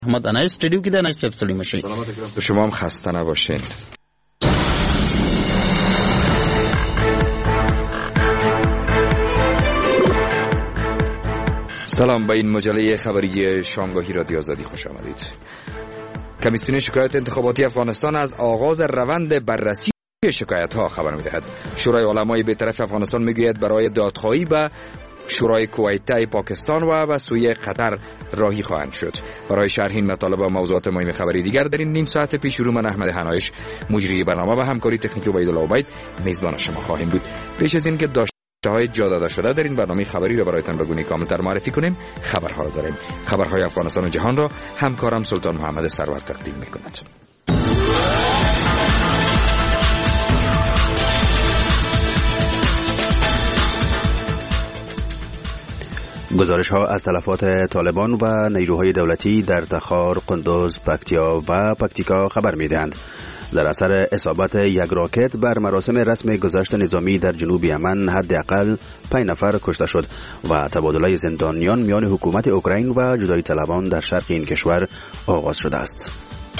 احمد انا استودیو کې د نه سپسلی مشي. سلامت شما هم خسته نباشین. سلام، به این مجله خبری شامگاهی رادیو آزادی خوش آمدید. کمیسیون شکایات انتخاباتی افغانستان از آغاز روند بررسی شکایت ها خبر می‌دهد. شورای علمای بی‌طرف افغانستان میگوید برای دادخواهی به شورای کویت پاکستان و به سوی قطر راهی خواهند شد. برای شرح این مطالب و موضوعات مهم خبری دیگر در این نیم ساعت پیش رو من احمد حنایش مجری برنامه و همکاری تکنیکی عبیدالله عبید میزبان شما خواهیم بود. پیش از اینکه های جا داده شده در این برنامه خبری را برایتان به گونه کاملتر معرفی کنیم، خبرها را داریم. خبرهای افغانستان و جهان را همکارم سلطان محمد سرور تقدیم می‌کند. گزارش‌ها از تلفات طالبان و نیروهای دولتی در تخار، قندوز، پکتیا و پکتیکا خبر می‌دهند. در اثر اصابت یک راکت بر مراسم رسم گذشت نظامی در جنوب یمن حداقل 5 نفر کشته شد و تبادله زندانیان میان حکومت اوکراین و جدایی طلبان در شرق این کشور آغاز شده است.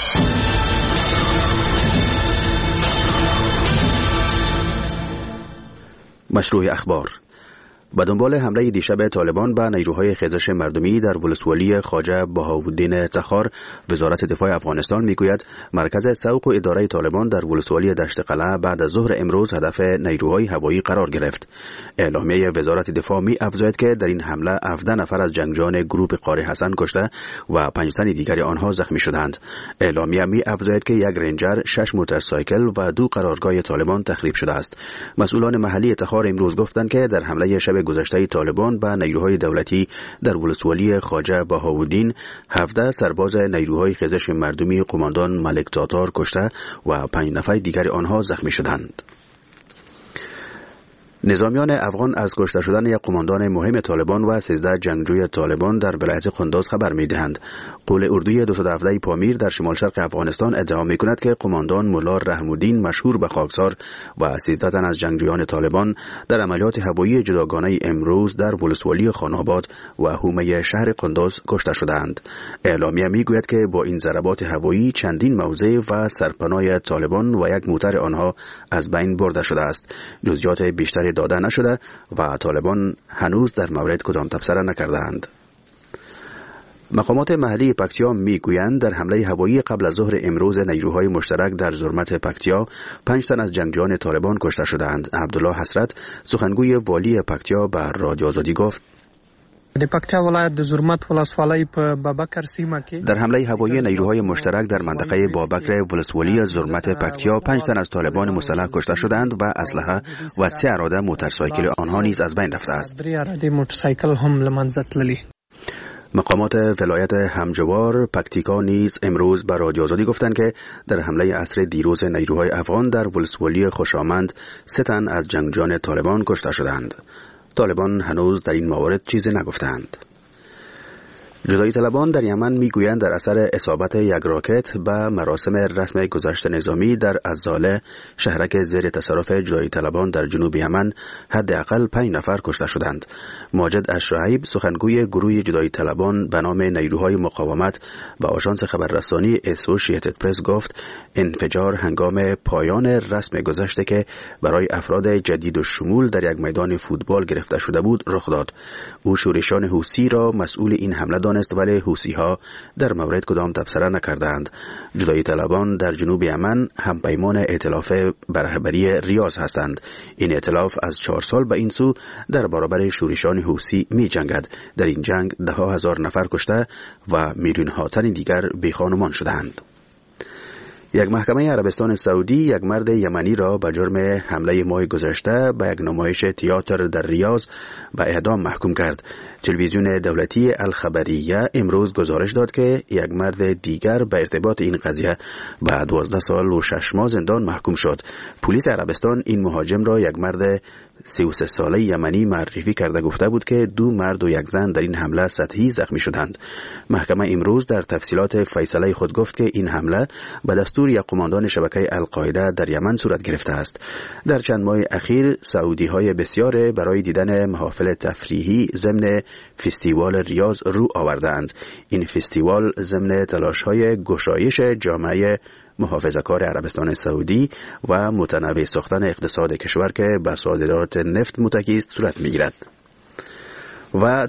مشروع اخبار. به دنبال حمله دیشب طالبان به نیروهای خیزش مردمی در ولسوالی خواجه بهاءالدین تخار، وزارت دفاع افغانستان میگوید مرکز سوق و اداره طالبان در ولسوالی دشت قلعه بعد از ظهر امروز هدف نیروهای هوایی قرار گرفت. اعلامیه وزارت دفاع می افزاید که در این حمله 17 نفر از جنگجویان گروپ قاری حسن کشته و 5 تن دیگر آنها زخمی شدند. اعلامیه می افزاید که 1 رنجر، 6 موتورسایکل و 2 قرارگاه طالبان تخریب شده است. مسئولان محلی تخار امروز گفتند که در حمله شب گذشته طالبان به نیروهای دولتی در ولسوالی خواجه بهاءالدین 17 سرباز نیروهای خیزش مردمی قماندان ملک تاتار کشته و 5 نفر دیگر آنها زخمی شدند. نظامیان افغان از کشته شدن یک قماندان مهم طالبان و 13 جنگجوی طالبان در ولایت قندوز خبر می‌دهند. قول اردوی 217 پامیر در شمال شرق افغانستان ادعا می‌کند که قماندان مولا رحم‌الدین مشهور به خاکسار و 13 تن از جنگجویان طالبان در عملیات هوایی جداگانه امروز در ولسوالی خان‌آباد و حومه شهر قندوز کشته شدند. اعلامیه می‌گوید که با این ضربات هوایی چندین موضع و سرپناه طالبان و یک موتر آنها از بین برده شده است. جزئیات بیشتری داده نشده و طالبان هنوز در مورد کدام تبصره نکردند. مقامات محلی پکتیا میگویند در حمله هوایی قبل از ظهر امروز نیروهای مشترک در زرمت پکتیا 5 تن از جنگجویان طالبان کشته شدند. عبدالله حسرت، سخنگوی والی پکتیا، به رادیو آزادی گفت: د پکتیا ولایت د زرمت ولسوالۍ په بابکر سیمه کې در حمله هوایی نیروهای مشترک در منطقه بابکر ولسوالی زرمت پکتیا 5 تن از طالبان مسلح کشته شدند و اسلحه و 3 اراده موتورسایکل آنها نیز از بین رفته است. 3 اراده موتورسایکل هم له منځه تللي. مقامات ولایت همجوار پکتیکا نیز امروز به رادیو آزادی گفتند که در حمله عصر دیروز نیروهای افغان در ولسوالی خوشامند 3 تن از جنگجویان طالبان کشته شدند. طالبان هنوز در این موارد چیزی نگفتند. جدایی طلبان در یمن میگویند در اثر اصابت یک راکت به مراسم رسم گذشت نظامی در الزاله، شهرک زیر تصرف جدایی طلبان در جنوب یمن، حداقل 5 نفر کشته شدند. ماجد اشرعیب، سخنگوی گروه جدایی طلبان به نام نیروهای مقاومت و آژانس خبررسانی اسوشییتد پرس گفت انفجار هنگام پایان رسم گذشته که برای افراد جدید و شمول در یک میدان فوتبال گرفته شده بود رخ داد. او شورشیان حوثی را مسئول این حمله دانست، ولی حوثی‌ها در مورد کدام تبصره نکردند. جدایی طلبان در جنوب یمن همپیمان ائتلاف برهبری ریاض هستند. این ائتلاف از 4 سال به این سو در برابر شورشیان حوثی می جنگد. در این جنگ 10,000 نفر کشته و میلیون‌ها تن دیگر بیخانمان شدند. یک محکمه عربستان سعودی یک مرد یمنی را به جرم حمله ماه گذشته به یک نمایش تئاتر در ریاض به اعدام محکوم کرد. تلویزیون دولتی الخبریه امروز گزارش داد که یک مرد دیگر به ارتباط این قضیه به 12 سال و 6 ماه زندان محکوم شد. پلیس عربستان این مهاجم را یک مرد 33 ساله یمنی معرفی کرده گفته بود که 2 مرد و 1 زن در این حمله سطحی زخمی شدند. محکمه امروز در تفصیلات فیصله خود گفت که این حمله به دستور منصور یک قماندان شبکه القاعده در یمن صورت گرفته است. در چند ماه اخیر سعودی‌های بسیار برای دیدن محافل تفریحی ضمن فستیوال ریاض رو آوردند. این فستیوال ضمن تلاش‌های گشایش جامعه محافظه‌کار عربستان سعودی و متنوع ساختن اقتصاد کشور که بر صادرات نفت متکی است صورت می‌گیرد. و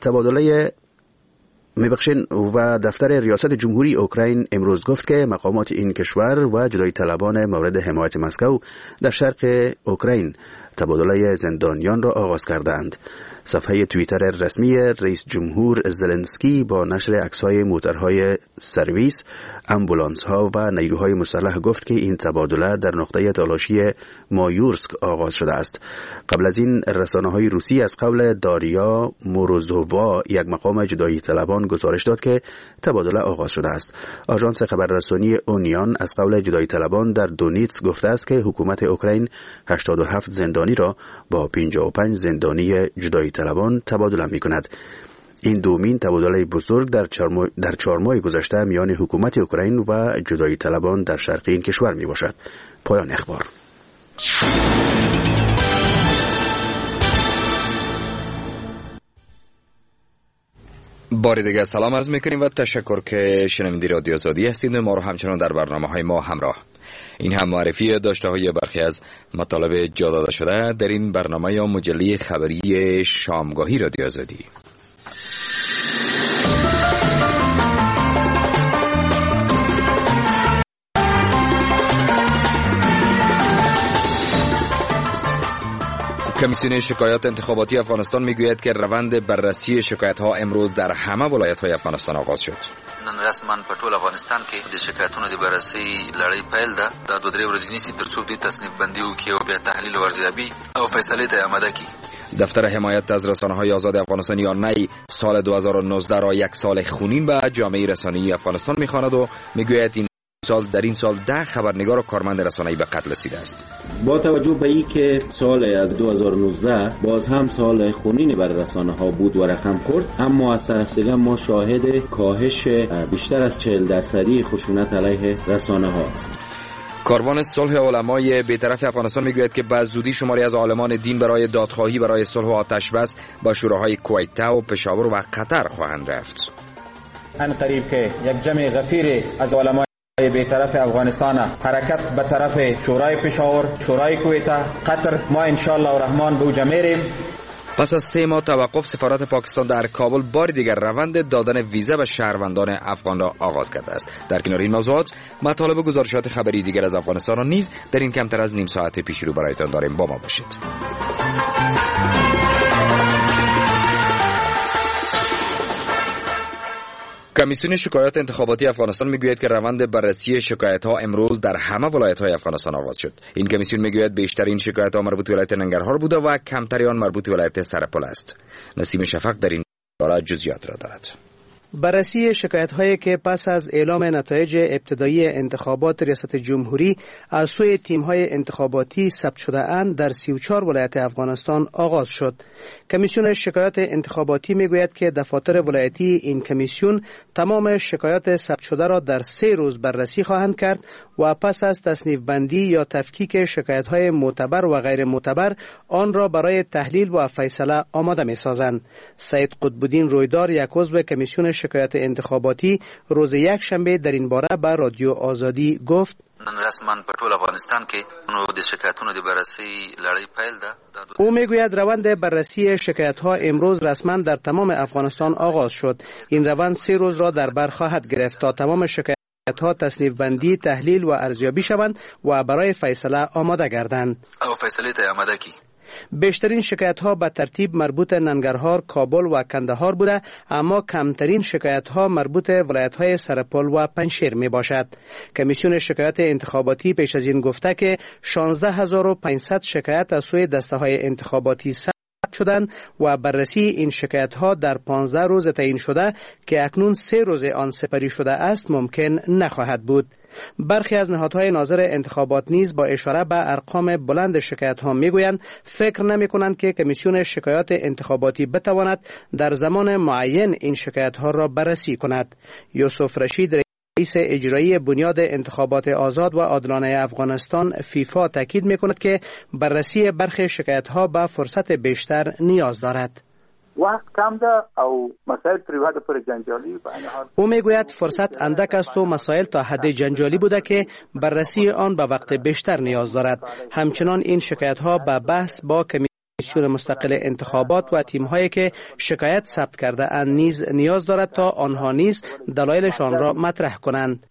دفتر ریاست جمهوری اوکراین امروز گفت که مقامات این کشور و جدایی طلبان مورد حمایت مسکو در شرق اوکراین تبادله زندانیان را آغاز کردند. صفحه توییتر رسمی رئیس جمهور زلنسکی با نشر عکس‌های موترهای سرویس، آمبولانس‌ها و نیروهای مسلح گفت که این تبادله در نقطه تلاشی مایورسک آغاز شده است. قبل از این رسانه‌های روسی از قول داریا موروزووا، یک مقام جدایی طلبان، گزارش داد که تبادله آغاز شده است. آژانس خبررسانی اونیان از قول جدایی طلبان در دونیتسک گفته است که حکومت اوکراین 87 زندانی را با 55 زندانی جدایی طلبان تبادله می کند. این دومین تبادله بزرگ در 4 ماه گذشته میان حکومت اوکراین و جدایی طلبان در شرق این کشور می باشد. پایان اخبار. بار دیگه سلام عرض میکنیم و تشکر که شنونده رادیو آزادی هستید. ما رو همچنان در برنامه‌های ما همراه. این هم معرفی داشته های برخی از مطالب جا داده شده در این برنامه یا مجله خبری شامگاهی رادیو آزادی. کمیسیون شکایات انتخاباتی افغانستان میگوید که روند بررسی شکایت ها امروز در همه ولایت های افغانستان آغاز شد. نن رسما په ټول افغانستان کې د شکایتونو د بررسي لړۍ پیل ده. دا 2-3 ورځې نیسي تر څو دوی تصنیف بندي وکړي او بیا تحلیل او ارزیابي او فیصله ته آماده کړي. دفتر حمایت از رسانه‌های آزاد افغانستان یا نی سال 2019 را یک سال خونین به جامعه رسانه‌ای افغانستان می‌خواند و میگوید در این سال 10 خبرنگار و کارمند رسانه‌ای به قتل رسیده است. با توجه به اینکه سال از 2019 باز هم سال خونین بر رسانه‌ها بود و رقم خورد، اما از طرف دیگر ما شاهد کاهش بیشتر از 40% خشونت علیه رسانه‌ها است. کاروان صلح علمای بی‌طرف افغانستان میگوید که به زودی شماری از عالمان دین برای دادخواهی برای صلح و آتش‌بس با شوراهای کویت و پشاور و قطر خواهند رفت. ان قریب که یک جمع غفیر از علمای بی‌طرف افغانستان حرکت به طرف شورای پشاور، شورای کویت، قطر، ما انشالله الرحمن به اوجا میریم. پس از 3 ماه توقف سفارت پاکستان در کابل بار دیگر روند دادن ویزا به شهروندان افغان را آغاز کرده است. در کنار این موضوعات مطالب و گزارشات خبری دیگر از افغانستان را نیز در این کمتر از نیم ساعت پیش رو برایتان داریم. با ما باشید. کمیسیون شکایات انتخاباتی افغانستان میگوید که روند بررسی شکایت ها امروز در همه ولایت های افغانستان آغاز شد. این کمیسیون میگوید بیشترین شکایت ها مربوط به ولایت ننگرهار بوده و کمتری آن مربوط به ولایت سرپل است. نسیم شفق در این باره جزئیات را دارد. بررسی شکایت‌هایی که پس از اعلام نتایج ابتدایی انتخابات ریاست جمهوری از سوی تیم‌های انتخاباتی ثبت شده اند در 34 ولایت افغانستان آغاز شد. کمیسیون شکایات انتخاباتی میگوید که دفاتر ولایتی این کمیسیون تمام شکایات ثبت شده را در 3 روز بررسی خواهند کرد و پس از تصنیف بندی یا تفکیک شکایت‌های معتبر و غیر معتبر آن را برای تحلیل و فیصله آماده می‌سازند. سید قطب‌الدین رویدار، یک عضو کمیسیون شکایت انتخاباتی، روز یک شنبه در این باره به رادیو آزادی گفت: نن رسما په ټول افغانستان کې نو د شکایتونو د بررسي لړۍ پیل ده. او میگوید روند بررسی شکایت‌ها امروز رسما در تمام افغانستان آغاز شد. این روند 3 روز را در بر خواهد گرفت تا تمام شکایت‌ها تصنیف بندی، تحلیل و ارزیابی شوند و برای فیصله آماده گردند. او فیصله ته آماده کی. بیشترین شکایت‌ها به ترتیب مربوط ننگرهار، کابل و کندهار بوده، اما کمترین شکایت‌ها مربوط ولایت‌های سرپل و پنجشیر میباشد. کمیسیون شکایت انتخاباتی پیش از این گفته که 16500 شکایت از سوی دسته‌های انتخاباتی ثبت شدند و بررسی این شکایت‌ها در 15 روز تعیین شده که اکنون 3 روز آن سپری شده است ممکن نخواهد بود. برخی از نهادهای ناظر انتخابات نیز با اشاره به ارقام بلند شکایت‌ها میگویند فکر نمی‌کنند که کمیسیون شکایات انتخاباتی بتواند در زمان معین این شکایت‌ها را بررسی کند. یوسف رشید رئیس اجرایی بنیاد انتخابات آزاد و عادلانه افغانستان فیفا تاکید می‌کند که بررسی برخی شکایت‌ها به فرصت بیشتر نیاز دارد. وقت کم ده او مسائل پریواد پر جنجالی او میگوید فرصت اندک است و مسائل تا حد جنجالی بوده که بررسی آن به وقت بیشتر نیاز دارد. همچنان این شکایت‌ها به بحث با کمیسیون مستقل انتخابات و تیم‌هایی که شکایت ثبت کرده اند نیز نیاز دارد تا آنها نیز دلایلشان را مطرح کنند.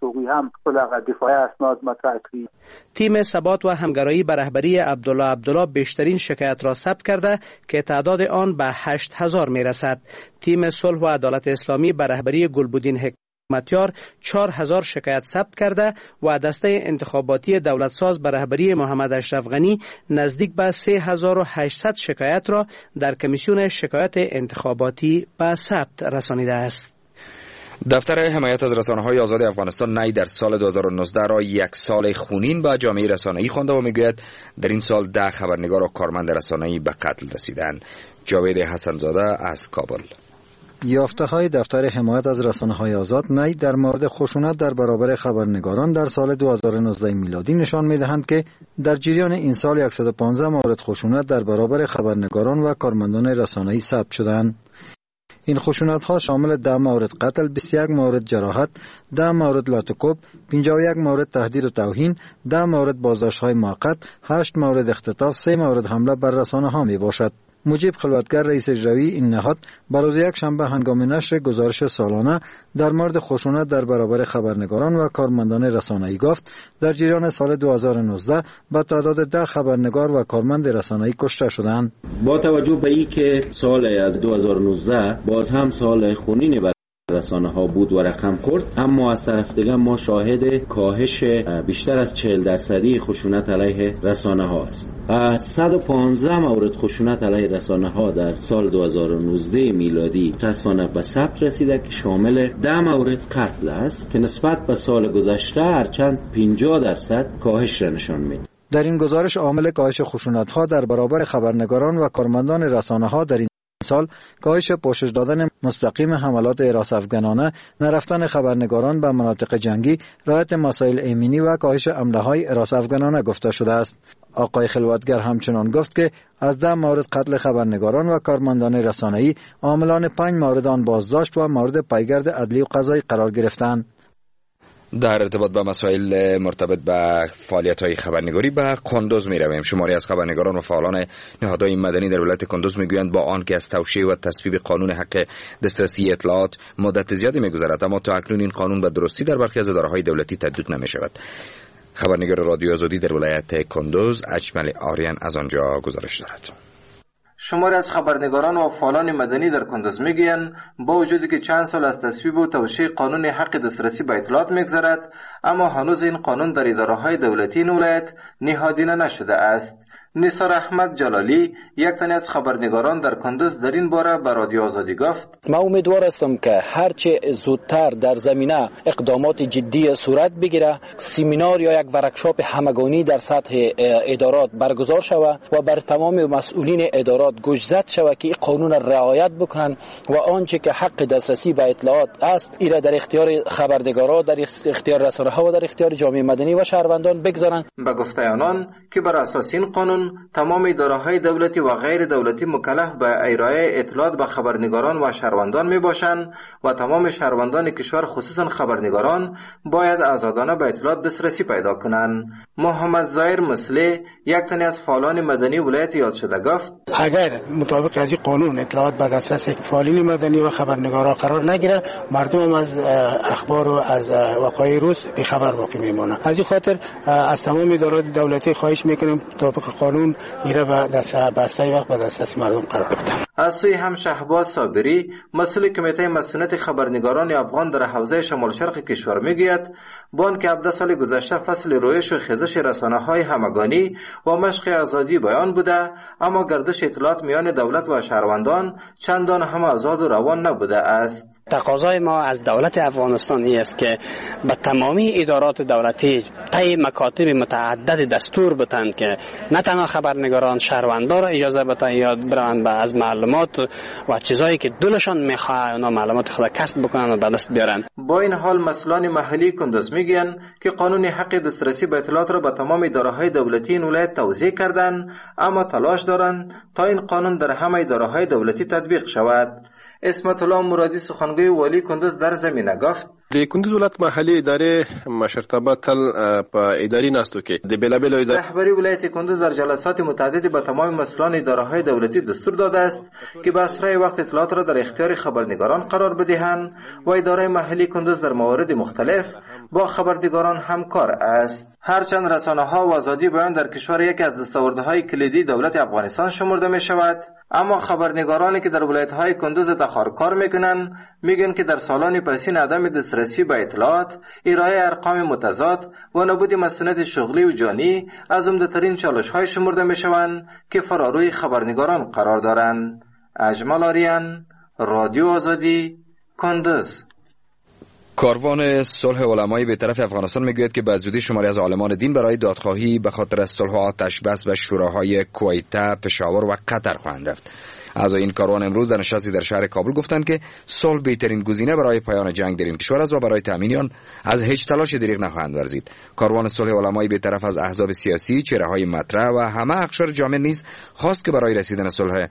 تیم ثبات و همگرایی به رهبری عبدالله بیشترین شکایت را ثبت کرده که تعداد آن به 8000 میرسد. تیم صلح و عدالت اسلامی به رهبری گلبودین حکمتیار 4000 شکایت ثبت کرده و دسته انتخاباتی دولتساز به رهبری محمد اشرف غنی نزدیک به 3800 شکایت را در کمیسیون شکایت انتخاباتی به ثبت رسانیده است. دفتر حمایت از رسانه‌های آزاد افغانستان نی در سال 2019 را یک سال خونین به جامعه رسانه‌ای خوانده و میگوید در این سال 10 خبرنگار و کارمند رسانه‌ای به قتل رسیدند. جاوید حسنزاده از کابل. یافته‌های دفتر حمایت از رسانه‌های آزاد نی در مورد خشونت در برابر خبرنگاران در سال 2019 میلادی نشان می‌دهند که در جریان این سال 115 مورد خشونت در برابر خبرنگاران و کارمندان رسانه‌ای ثبت شدند. این خشونت‌ها شامل 10 مورد قتل، 21 مورد جراحت، 10 مورد لاتوکوب، 51 مورد تهدید و توهین، 10 مورد بازداشت‌های موقت، 8 مورد اختطاف، 3 مورد حمله بر رسانه‌ها میباشد. مجیب خلوتگر رئیس اجرایی این نهاد روز یک شنبه هنگام نشر گزارش سالانه در مورد خشونت در برابر خبرنگاران و کارمندان رسانه‌ای گفت در جریان سال 2019 به تعداد 10 خبرنگار و کارمند رسانه‌ای کشته شدند. با توجه به اینکه سال از 2019 باز هم سال خونین بر رسانه ها بود و رقم خورد، اما از طرف دیگه ما شاهد کاهش بیشتر از 40% خشونت علیه رسانه ها است. 115 مورد خشونت علیه رسانه ها در سال 2019 میلادی متاسفانه به ثبت رسیده که شامل 10 مورد قتل است که نسبت به سال گذشته هرچند 50% کاهش را نشان میده. در این گزارش عامل کاهش خشونت ها در برابر خبرنگاران و کارمندان رسانه ها در این سال کاهش پوشش دادن مستقیم حملات حراس افغانانه، نرفتن خبرنگاران به مناطق جنگی، رعایت مسائل امنی و کاهش حمله‌های حراس افغانانه گفته شده است. آقای خلوتگر همچنان گفت که از 10 مورد قتل خبرنگاران و کارمندان رسانه‌ای عاملان 5 مورد آن بازداشت و مورد پیگرد عدلی و قضایی قرار گرفتند. در ارتباط با مسائل مرتبط به فعالیت‌های خبرنگاری به کندوز می‌رویم. شماری از خبرنگاران و فعالان نهادهای مدنی در ولایت کندوز می‌گویند با آن که از توشیح و تصویب قانون حق دسترسی اطلاعات مدت زیادی می‌گذرد، اما تا اکنون این قانون به درستی در برخی از اداره‌های دولتی تطبیق نمی‌شود. خبرنگار رادیو آزادی در ولایت کندوز اجمل آریان از آنجا گزارش دارد. شماری از خبرنگاران و فعالان مدنی در کندوز میگویند با وجودی که چند سال از تصویب و توشیح قانون حق دسترسی به اطلاعات میگذرد، اما هنوز این قانون در اداره‌های دولتی این ولایت نهادینه نشده است. نثار احمد جلالی یک تن از خبرنگاران در کندوز در این باره به رادیو آزادی گفت: ما امیدوار هستم که هرچه زودتر در زمینه اقدامات جدی صورت بگیره، سمینار یا یک ورکشاپ همگانی در سطح ادارات برگزار شود و بر تمام مسئولین ادارات گوش زد شود که این قانون رعایت بکنن و آنچه که حق دسترسی به اطلاعات است ایره در اختیار خبرنگاران، در اختیار رسانه‌ها و در اختیار جامعه مدنی و شهروندان بگذارند. به گفته آنان که بر اساس این قانون تمام اداره‌های دولتی و غیر دولتی مکلف به ارائه اطلاعات به خبرنگاران و شهروندان میباشند و تمام شهروندان کشور خصوصا خبرنگاران باید آزادانه به اطلاعات دسترسی پیدا کنند. محمد ظاهر مسلی یک تن از فعالان مدنی ولایت یاد شده گفت: اگر مطابق از این قانون اطلاعات به دسترس فعالین مدنی و خبرنگاران قرار نگیره، مردم هم از اخبار و از وقایع روز بی‌خبر باقی میمونند. از این خاطر از تمام ادارات دولتی خواهش میکنیم مطابق قانون ایره به دسترسی وقت به دسترس مردم قرار بدن. از سوی هم شهباز صابری مسئول کمیته مسئولیت خبرنگاران افغان در حوزه شمال شرق کشور میگوید با آنکه 17 سال گذشته فصل رویش و خیزش رسانه‌های همگانی و مشق آزادی بیان بوده، اما گردش اطلاعات میان دولت و شهروندان چندان هم آزاد و روان نبوده است. تقاضای ما از دولت افغانستان است که به تمامی ادارات دولتی طی مکاتب متعدد دستور بدهند که نه تنها خبرنگاران، شهروندان را اجازه بدهند یا برند از محل معلومات و چیزایی که دلشان میخواد اونا معلومات خود کسب بکنن و به دست بیارن. با این حال مسئولان محلی کندز میگن که قانون حق دسترسی به اطلاعات را به تمام اداره‌های دولتی این ولایت توزیع کردن، اما تلاش دارند تا این قانون در همه اداره‌های دولتی تطبیق شود. اسمت الله مرادی سخنگوی والی کندز در زمینه گفت د کندز ولایت محلي ادارې مشرتابه تل په اداري ناستو کې د بېلابېلو رهبری ولایت کندز در جلسات متعددی به تمام مسئولان اداره‌های دولتی دستور داده است که به اسرع وقت اطلاعات را در اختیار خبرنگاران قرار بدهند و اداره محلی کندز در موارد مختلف با خبرنگاران همکار است. هرچند رسانه‌ها و آزادی بیان در کشور یکی از دستاوردهای کلیدی دولت افغانستان شمرده می شود، اما خبرنگارانی که در ولایت‌های کندز تخار کار میکنند میگن که در سالان پسین عدم دسترسی به اطلاعات، ارائه ارقام متضاد و نبود مسئولیت شغلی و جانی از عمده‌ترین چالش‌های شمرده میشوند که فراروی خبرنگاران قرار دارند. اجمل آریان، رادیو آزادی، کندز. کاروان صلح علمای به طرف افغانستان میگوید که به زودی شماری از عالمان دین برای دادخواهی به خاطر صلح و آتش بس و شوراهای کویته، پشاور و قطر خواهند رفت. اعضای این کاروان امروز در نشستی در شهر کابل گفتند که صلح بهترین گزینه برای پایان جنگ در این کشور است و برای تامین آن از هیچ تلاش دریغ نخواهند ورزید. کاروان صلح علمای به طرف از احزاب سیاسی، چهره‌های مطرح و همه اقشار جامعه نیز خواست که برای رسیدن صلح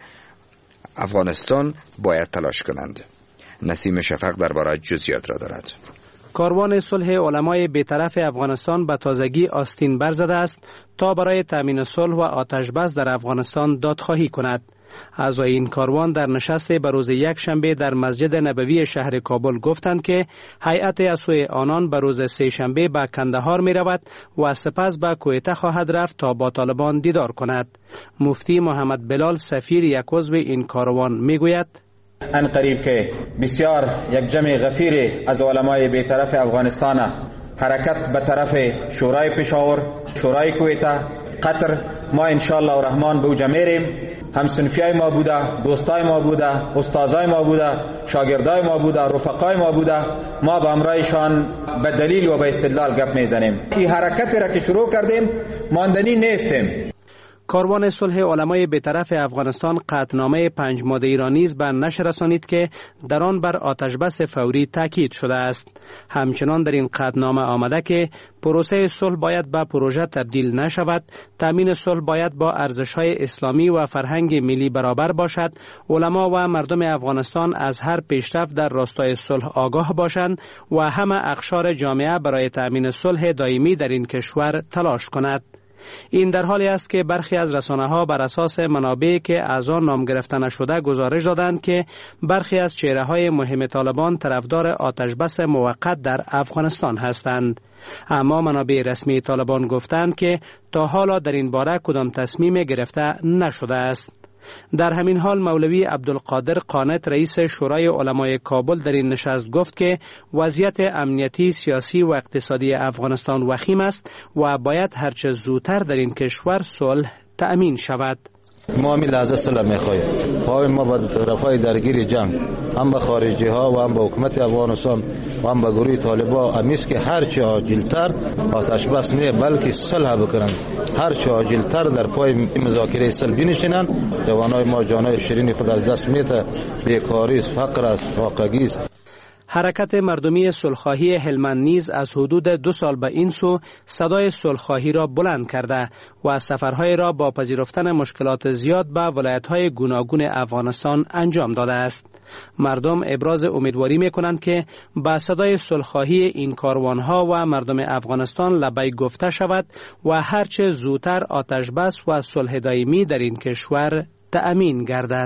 افغانستان باید تلاش کنند. نسیم شفق درباره جزئیات را دارد. کاروان صلح علمای بی‌طرف افغانستان به تازگی آستین برزده است تا برای تامین صلح و آتش بس در افغانستان دادخواهی کند. اعضای این کاروان در نشست به روز یکشنبه در مسجد نبوی شهر کابل گفتند که هیئت از سوی آنان به روز سه‌شنبه به کندهار می رود و سپس به کویته خواهد رفت تا با طالبان دیدار کند. مفتی محمد بلال سفیر یک عضو این کاروان می گوید ان قریب که بسیار یک جمع غفیر از علمای بی‌طرف افغانستان حرکت به طرف شورای پشاور، شورای کویته، قطر، ما انشاءالله الرحمن به اوجا میریم. همسنفیای ما بوده، دوستای ما بوده، استادای ما بوده، شاگردای ما بوده، رفقای ما بوده، ما به امرایشان به دلیل و به استدلال گپ میزنیم. این حرکت را که شروع کردیم ماندنی نیستیم. کاروان صلح علمای بی‌طرف افغانستان قطعنامه 5 ماده‌ای را نیز به نشر رسانید که در آن بر آتش بس فوری تاکید شده است. همچنان در این قطعنامه آمده که پروسه صلح باید به پروژه تبدیل نشود، تامین صلح باید با ارزش‌های اسلامی و فرهنگ ملی برابر باشد، علما و مردم افغانستان از هر پیشرفت در راستای صلح آگاه باشند و همه اقشار جامعه برای تامین صلح دائمی در این کشور تلاش کند. این در حالی است که برخی از رسانه‌ها بر اساس منابعی که از آن نام گرفته نشده گزارش دادند که برخی از چهره‌های مهم طالبان طرفدار آتش بس موقت در افغانستان هستند. اما منابع رسمی طالبان گفتند که تا حالا در این باره کدام تصمیم گرفته نشده است. در همین حال مولوی عبدالقادر قانت رئیس شورای علمای کابل در این نشست گفت که وضعیت امنیتی، سیاسی و اقتصادی افغانستان وخیم است و باید هرچه زودتر در این کشور صلح تأمین شود. ما همین لحظه صلح می‌خواهیم. پای ما با طرفای درگیر جنگ، هم به خارجی ها و هم به حکومت افغانستان و هم به گروه طالبان امیست که هر چه عاجل‌تر آتش بس نه بلکه صلح بکنند. هر چه عاجل‌تر در پای مذاکره صلح بنشینند. جوانای ما جانای شیرین خود از دست میده، بیکاری است، فقر است، فاقگی است. حرکت مردمی صلح‌خواهی هلمند نیز از حدود 2 سال به این سو صدای صلح‌خواهی را بلند کرده و سفرهای را با پذیرفتن مشکلات زیاد به ولایت‌های گوناگون افغانستان انجام داده است. مردم ابراز امیدواری می‌کنند که با صدای صلح‌خواهی این کاروان‌ها و مردم افغانستان لبیک گفته شود و هرچه زودتر آتش بس و صلح دائمی در این کشور تأمین گردد.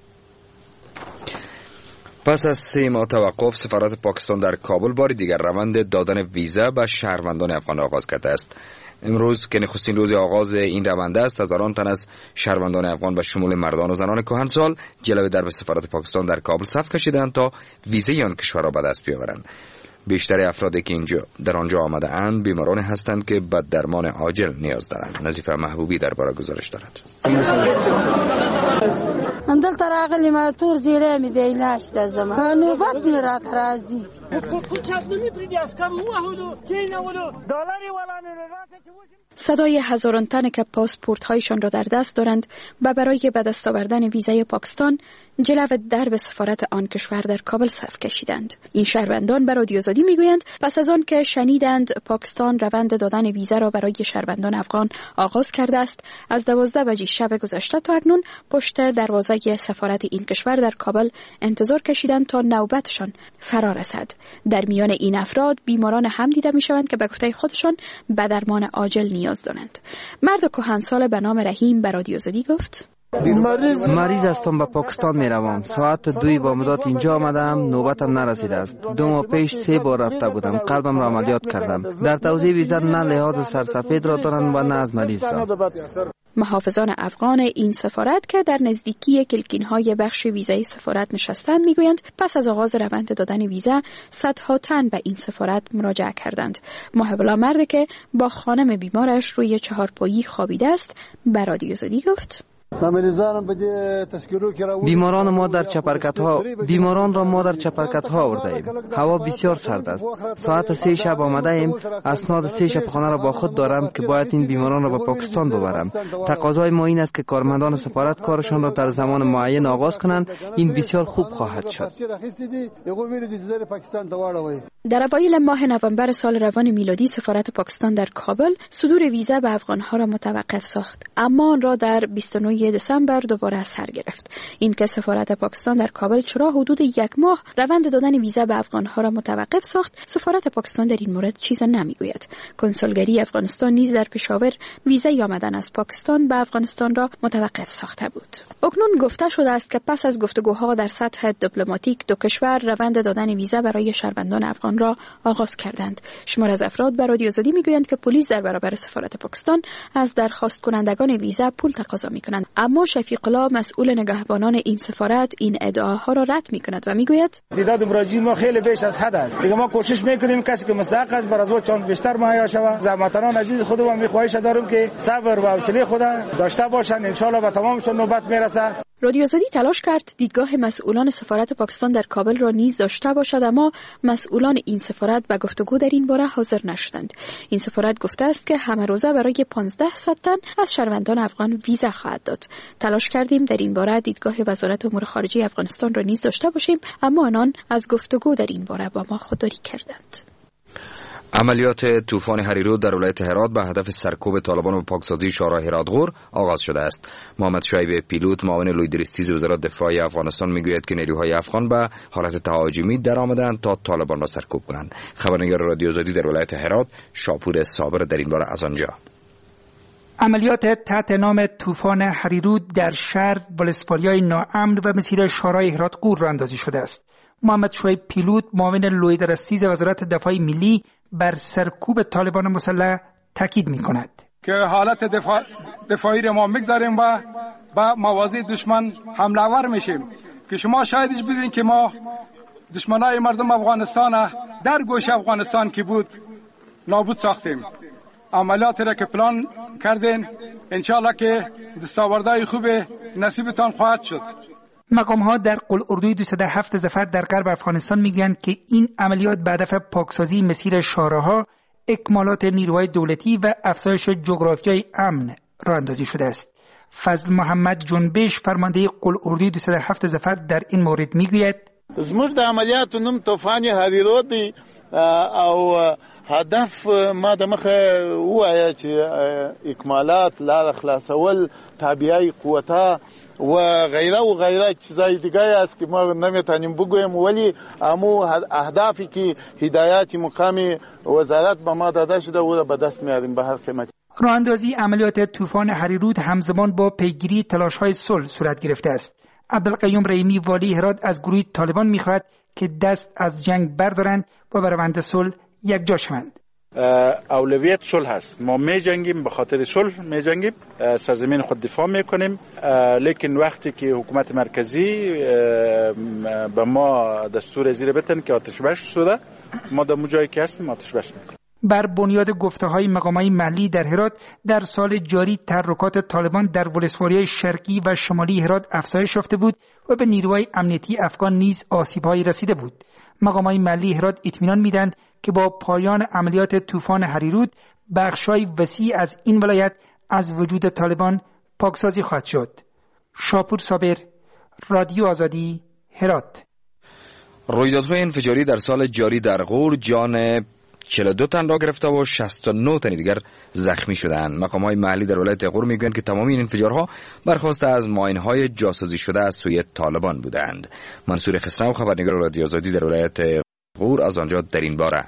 پس از 3 ماه توقف، سفارت پاکستان در کابل بار دیگر روند دادن ویزا به شهروندان افغان آغاز کرده است. امروز که نخستین روز آغاز این روند است، هزاران تن از شهروندان افغان به شمول مردان و زنان کهنسال جلوه درب سفارت پاکستان در کابل صف کشیدند تا ویزای آن کشور را به دست بیاورند. بیشتر افرادی که در آنجا آمده اند بیماران هستند که به درمان عاجل نیاز دارند. نظیفه محبوبی درباره گزارش دارد. دلته راغلی ما تور زیره می دی لاش د زما نوبت می را راځي صدای هزاران تن که پاسپورت هایشان را در دست دارند و برای به دست آوردن ویزای پاکستان جلو درب سفارت آن کشور در کابل صف کشیدند. این شهروندان به رادیو آزادی میگویند پس از آن که شنیدند پاکستان روند دادن ویزا را برای شهروندان افغان آغاز کرده است، از 12 بجه شب گذشته تا اکنون پشت دروازه سفارت این کشور در کابل انتظار کشیدند تا نوبتشان فرا رسد. در میان این افراد بیماران هم دیده میشوند که به گفته خودشان به درمان عاجل نیاز دارند. مرد کهنسال به نام رحیم به رادیو آزادی گفت: مریض هستم، به پاکستان می روم. ساعت 2 بامداد اینجا آمدم، نوبتم نرسیده است. 2 ماه پیش 3 بار رفته بودم، قلبم را عملیات کردم. در توضیح ویزا نه لحاظ سرسفید را دارند و نه از مریض را. محافظان افغان این سفارت که در نزدیکی کلکین‌های بخش ویزای سفارت نشستند میگویند پس از آغاز روند دادن ویزا صدها تن به این سفارت مراجعه کردند. محبلا مرد که با خانم بیمارش روی چهارپایی خوابیده است به رادیو آزادی گفت: بیماران را ما در چپرکت ها آورده ایم. هوا بسیار سرد است. ساعت 3 شب آمده ایم. اسناد 3 شب خانه را با خود دارم که باید این بیماران را به پاکستان ببرم. تقاضای ما این است که کارمندان سفارت کارشان را در زمان معین آغاز کنند. این بسیار خوب خواهد شد. در اوایل ماه نوامبر سال روان میلادی سفارت پاکستان در کابل صدور ویزا به افغانها را متوقف ساخت، اما آن را در 29 دسامبر دوباره از سر گرفت. این که سفارت پاکستان در کابل چرا حدود 1 ماه روند دادن ویزا به افغانها را متوقف ساخت، سفارت پاکستان در این مورد چیز نمیگوید. کنسولگری افغانستان نیز در پشاور ویزای آمدن از پاکستان به افغانستان را متوقف ساخته بود. اکنون گفته شده است که پس از گفتگوها در سطح دیپلماتیک دو کشور روند دادن ویزا برای شهروندان افغان را آغاز کردند. شمار از افراد به رادیو آزادی میگویند که پلیس در برابر سفارت پاکستان از درخواست کنندگان ویزا پول تقاضا میکنند، اما شفیق الله مسئول نگهبانان این سفارت این ادعاها را رد میکند و میگوید تعداد مراجعین ما خیلی بیش از حد است. دیگه ما کوشش میکنیم کسی که مستحق است بر از او چند بیشتر مهیا شود. زحمتان عزیز خودم میخواهش دارم که صبر و حوصله خود داشته باشند، ان شاء الله به تمامشون نوبت میرسه. رادیو آزادی تلاش کرد دیدگاه مسئولان سفارت پاکستان در کابل را نیز داشته باشد، اما مسئولان این سفارت به گفتگو در این باره حاضر نشدند. این سفارت گفته است که همه روزه برای 1500 تن از شهروندان افغان ویزا خواهد داد. تلاش کردیم در این باره دیدگاه وزارت امور خارجه افغانستان را نیز داشته باشیم، اما آنان از گفتگو در این باره با ما خودداری کردند. عملیات طوفان هریرود در ولایت هرات به هدف سرکوب طالبان و پاکسازی شورای هرات غور آغاز شده است. محمد شعیب پیلوت معاون لویدرستیز وزارت دفاع افغانستان میگوید که نیروهای افغان به حالت تهاجمی درآمدند تا طالبان را سرکوب کنند. خبرنگار رادیو آزادی در ولایت هرات شاپور صابر در این باره از آنجا: عملیات تحت نام طوفان هریرود در شهر ولسوالیای ناامن و مسیر شورای هرات غور را اندازی شده است. محمد شعیب پیلوت معاون لویدرستیز وزارت دفاع ملی بر سرکوب طالبان مسلح تاکید می‌کند که حالت دفاعی را ما می‌گذاریم و با مواضع دشمن حمله ور میشیم که شما شاهدش بدین که ما دشمنای مردم افغانستان در گوشه افغانستان که بود نابود ساختیم. عملیات را که پلان کردین انشاءالله که دستاوردهای خوب نصیبتان خواهد شد. مقام‌ها در قل اردوی 207 ظفر در غرب افغانستان میگویند که این عملیات به هدف پاکسازی مسیر شاهراها، اکمالات نیروهای دولتی و افزایش جغرافیای امن راه اندازی شده است. فضل محمد جنبش فرمانده قل اردوی 207 ظفر در این مورد میگوید زموږ د عملیاتو نوم طوفان هریرود دی او هدف ما د مخه وایي چې اکمالات لار خلاصول تابعی قوتا و غیره چیزای دیگه است که ما نمیتونیم بگویم، ولی امو اهدافی که هدایات مقامی وزارت به ما داده شده او را به دست میاریم به هر قیمت. راه اندازی عملیات طوفان هریرود همزمان با پیگیری تلاش‌های صلح صورت گرفته است. عبدالقیوم رحیمی والی هرات از گروه طالبان میخواهد که دست از جنگ بردارند و بر روند صلح یکجا شوند. اولویت صلح است. ما می جنگیم، به خاطر صلح می جنگیم، سرزمین خود دفاع می کنیم، لیکن وقتی که حکومت مرکزی به ما دستور زیر بتن که آتش بس شده، ما در جایی که هستیم آتش بس میکنیم. بر بنیاد گفته‌های مقامات محلی در هرات در سال جاری تحرکات طالبان در ولسوالی‌های شرقی و شمالی هرات افزایش یافته بود و به نیروهای امنیتی افغان نیز آسیب‌هایی رسیده بود. مقامات محلی هرات اطمینان می‌دهند که با پایان عملیات طوفان هریرود بخش‌های وسیع از این ولایت از وجود طالبان پاکسازی خواهد شد. شاپور صابر، رادیو آزادی، هرات. رویدادهای انفجاری در سال جاری در غور جان 42 تن را گرفته و 69 تن دیگر زخمی شدند. مقامات محلی در ولایت غور میگویند که تمام این انفجارها برخواسته از ماین‌های جاسازی شده از سوی طالبان بودند. منصور خسرو، خبرنگار رادیو آزادی در ولایت غور، از آنجا در این باره: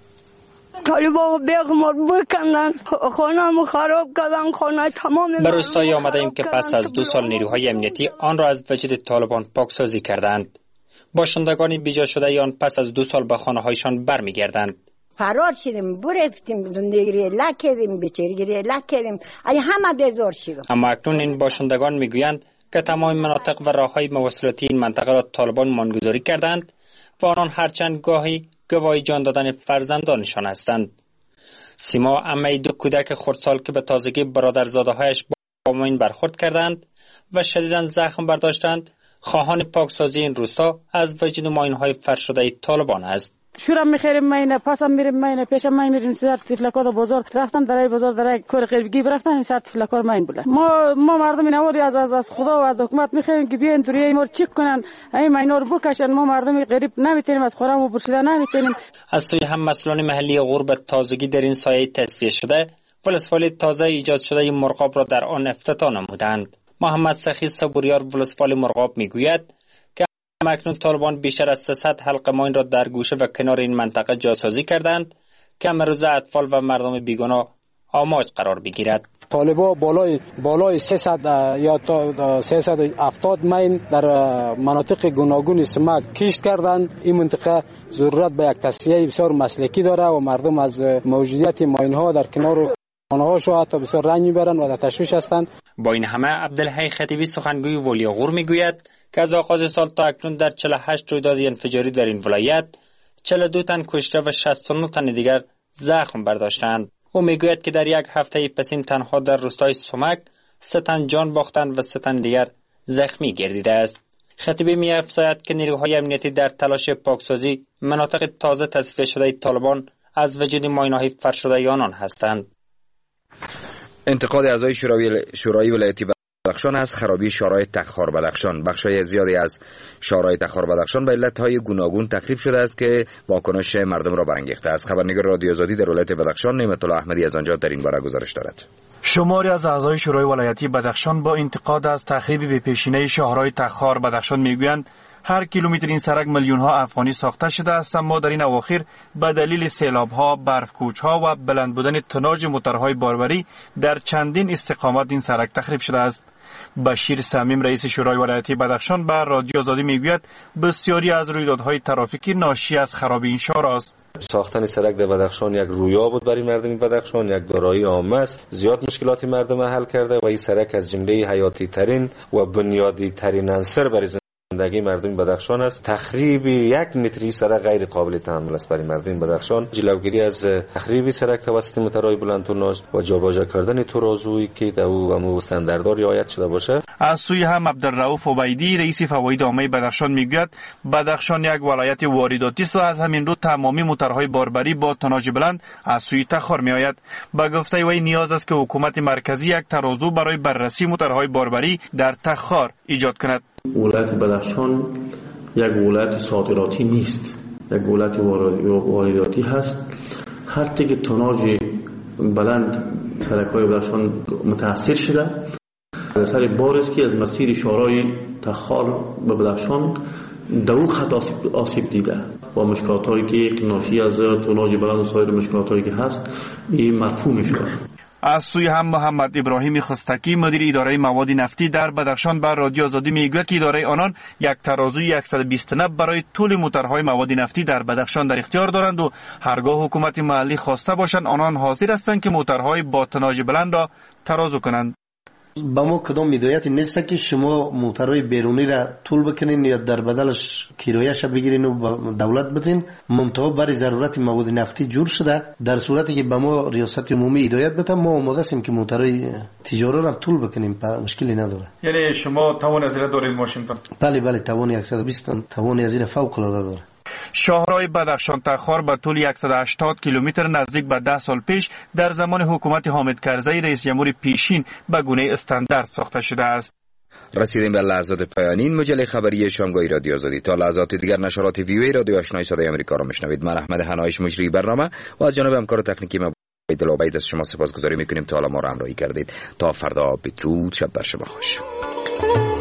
طالبا بیغمار بکنن، خانه‌مو خراب کردن، خانه تمام. به روستایی آمده ایم که پس از 2 سال نیروهای امنیتی آن را از وجود طالبان پاکسازی کردند. باشندگان بیجا شده آن پس از 2 سال به خانه‌هایشان برمیگردند. فرار شدیم، برفتیم، زندگی لکیدیم، بیچارگی لکیدیم، همه بیزار شدیم. اما اکنون این باشندگان میگویند که تمام مناطق و راههای مواصلاتی این منطقه را طالبان مانگذاری کردند و آنان هرچند گاهی گواهی جان دادن فرزندانشان هستند. سیما، عمه 2 کودک خردسال که به تازگی برادرزاده‌هایش با ماین برخورد کردند و شدیداً زخم برداشتند، خواهان پاکسازی این روستا از وجود ماین‌های فرش شده طالبان است. شورم میخریم ماینه، پسم میریم ماینه، پیشم ماین میریم سر تفلکات بازار رفتم در بازار در کار غیرگی برفتم سر تفلکات ماین بوده. ما مردم نواری از خدا و از حکومت میخوایم که بیاین توری ما رو چک کنن، این ماینا رو بکشن. ما مردم غریب نمیتونیم از خورم و برشیده نمیتونیم. از سوی هم مسئولان محلی غور به تازگی در این سایه تصفیه شده ولسوالی تازه ایجاد شده مرغاب را در آن افتتاح نمودند. محمد سخی صبوریار ولسوالی مرغاب میگوید که اکنون طالبان بیشتر از 300 حلقه ماین را در گوشه و کنار این منطقه جاسازی کردند که امروز اطفال و مردم بیگناه آماج قرار بگیرد. طالبا بالای 300 یا 370 ماین در مناطق گوناگون سمک کشت کردند. این منطقه ضرورت به یک تصفیه بسیار مسلکی داره و مردم از موجودیت ماین ها در کنار خانه‌هاشون حتی بسیار رنج میبرند و در تشویش هستند. با این همه عبدالحی خطیبی سخنگوی ولی غور میگوید که از آغاز سال تا اکنون در 48 رویداد انفجاری در این ولایت 42 تن کشته و 69 تن دیگر زخم برداشتند. او میگوید که در یک هفته پسین تنها در روستای سمک 3 تن جان باختند و 3 تن دیگر زخمی گردیده است. خطیبی می‌افزاید که نیروهای امنیتی در تلاش پاکسازی مناطق تازه تصفیه شده طالبان از وجود ماین‌های فرش شده آنان هستند. انتقاد اعضای شورای ولایتی بدخشان از خرابی شورای تخار بدخشان. بخشای زیادی از شورای تخار بدخشان به علتهای گوناگون تخریب شده است که واکنش مردم را برانگیخته است. خبرنگار رادیو آزادی در ولایت بدخشان نعمت الله احمدی از آنجا در این باره گزارش دارد. شماری از اعضای شورای ولایتی بدخشان با انتقاد از تخریب بی‌پیشینه شاهراه تخار بدخشان میگویند هر کیلومتر این سرک میلیون ها افغانی ساخته شده است، اما در این اواخر به دلیل سیلاب ها، برف کوچ ها و بلند بودن توناژ موتورهای باربری در چندین استقامت این سرک تخریب شده است. بشیر صمیم رئیس شورای ولایتی بدخشان به رادیو آزادی میگوید بسیاری از رویدادهای ترافیکی ناشی از خرابی این شهر است. ساختن سرک در بدخشان یک رویا بود برای مردم بدخشان، یک دارایی عامه است. زیاد مشکلات مردم حل کرده و این سرک از جمله حیاتی ترین و بنیادی ترین عنصر برای زندگی مردم بدخشان است. تخریب 1 متر سرک غیر قابل تحمل است برای مردم بدخشان. جلوگیری از تخریب سرک توسط موتورهای بلند توناژ و جابجا کردن ترازویی که در او استانداردها رعایت شده باشه. از سوی هم عبدالرؤوف عبیدی رئیس فواید عامه بدخشان میگوید بدخشان یک ولایت وارداتی است و از همین رو تمامی موتورهای باربری با توناژ بلند از سوی تخار میآید. به گفته وی نیاز است که حکومت مرکزی یک ترازو برای بررسی موتورهای باربری در تخار ایجاد کند. ولایت بدخشان یک ولایت صادراتی نیست، یک ولایت وارداتی هست. هر تک توناژ بلند سرک‌های بدخشان متاثر شده. اثر بارز که از مسیر شورای تخار به بدخشان دو خط آسیب دیده و مشکلات‌هایی که ناشی از توناژ بلند و سایر مشکلات‌هایی که هست این مرفوع می‌شود. از سوی هم محمد ابراهیمی خستکی مدیر اداره مواد نفتی در بدخشان بر رادیو آزادی میگوید که اداره آنان یک ترازوی 120 نب برای طول موتورهای مواد نفتی در بدخشان در اختیار دارند و هرگاه حکومت محلی خواسته باشند آنان حاضر هستند که موتورهای با توناژ بلند را ترازو کنند. با ما کدام هدایتی نیست که شما موترهای بیرونی را طول بکنین یا در بدلش کرایه‌اش بگیرین و با دولت بدین. منتها برای ضرورت مواد نفتی جور شده. در صورتی که با ما ریاست عمومی هدایت بده ما آماده هستیم که موترهای تجاری را طول بکنیم، مشکلی نداره. یعنی شما توان از این دارید واشنگتن؟ بله 120 توان از این فوق العاده داره. شاهراه بدخشان تخار به طول 180 کیلومتر نزدیک به 10 سال پیش در زمان حکومت حامد کرزی رئیس جمهور پیشین به گونه استاندارد ساخته شده است. رسیدیم به لحظات پایانی این مجله خبری شامگاهی رادیو آزادی. تا لحظات دیگر نشرات ویوی رادیو آشنای صدای آمریکا را میشنوید. من احمد حنایش مجری برنامه و از جانب همکار تکنیکی ما عبدالعبید از شما سپاسگزاری میکنیم تا حالا ما را همراهی کردید. تا فردا بدرود، شب بر شما خوش.